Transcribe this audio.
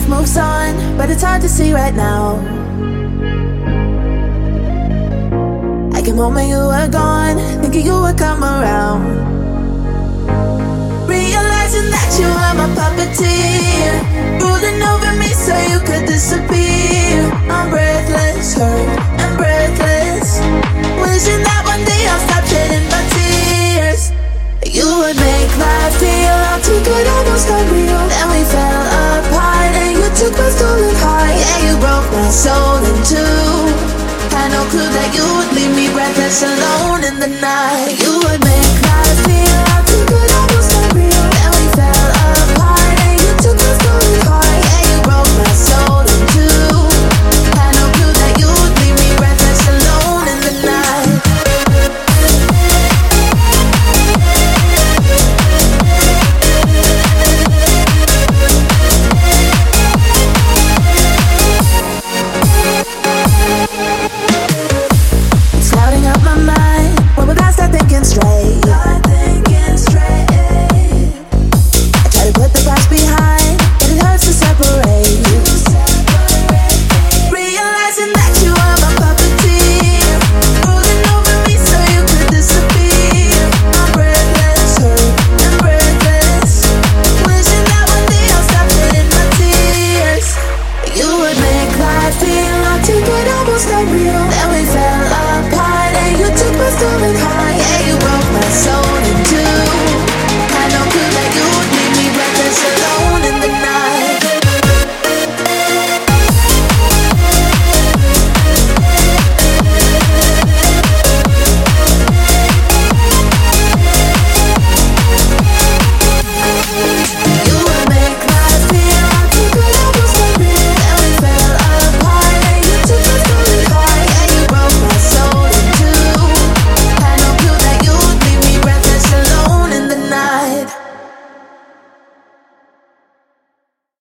moves on, but it's hard to see right now. Like a moment you were gone, thinking you would come around. Realizing that you were my puppeteer, ruling over me so you could disappear. I'm breathless, hurt and breathless, wishing that one day I'll stop shedding my tears. You would make life feel all too good, almost unreal. Then we fell apart and you took my stolen heart. Yeah, you broke my soul in two. Had no clue that you would leave me breathless alone in the night. You would